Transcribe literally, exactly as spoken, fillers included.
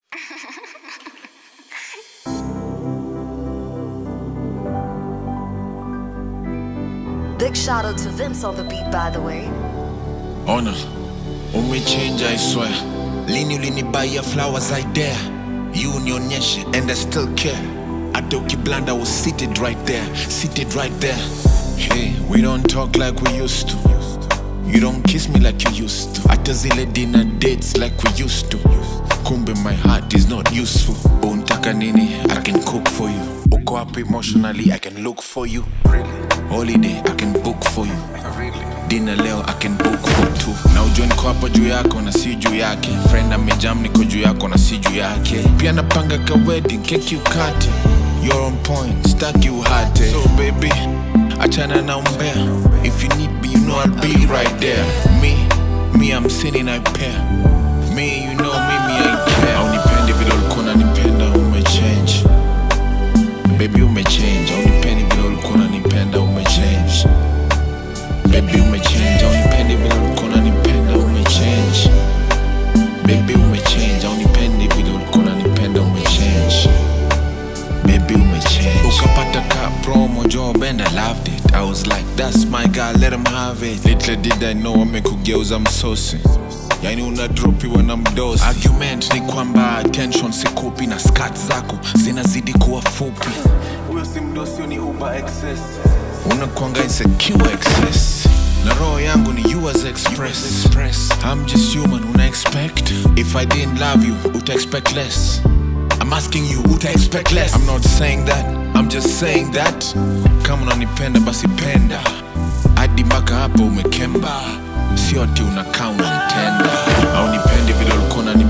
Big shout out to Vince on the beat, by the way. Honor, ume change, I swear. Lini ulinibaya flowers, I dare. You unionyeshe, and I still care. Adoki Blanda was seated right there, seated right there. Hey, we don't talk like we used to. You don't kiss me like you used to. Ata zile dinner dates like we used to. Kumbe my heart is not useful. Untaka nini, I can cook for you. Uko up emotionally, I can look for you. Holiday, I can book for you. Dinner leo, I can book for two. Na ujue niko hapa juu yako na si juu yake. Friend amejam niko juu yako na si juu yake. Pia napanga ka wedding, keki ukate. You're on point, staki uhate. So baby, achana na umbea. If you need me, you know I'll be right there. Me, me I'm sitting I pair. Me, you know me, me I care. Haunipendi vile ulikuwa unanipenda, umechange. Baby umechange, haunipendi vile ulikuwa unanipenda, umechange. Baby umechange, haunipendi vile ulikuwa unanipenda, umechange. Baby umechange, haunipendi vile ulikuwa unanipenda, umechange. Baby umechange. Ukapata ka promo job and I loved it. I was like, that's my guy, let him have it. Little did I know amekugeuza msosi. Yani una dropi when I'm dose. Argument ni kwamba attention sikupi na skat zako zinazidi kuwa fupi. Uyo si mdosi ni uber excess. Unakuanga insecure excess. Na roho yangu ni U S Express. I'm just human, una expect. If I didn't love you, uta expect less. I'm asking you, uta expect less. I'm not saying that, I'm just saying that. Kama unanipenda basi penda. Hadi mpaka hapo umekemba. Sio ati unakaa unanitenda. Haunipendi vile ulikuwa unanipenda.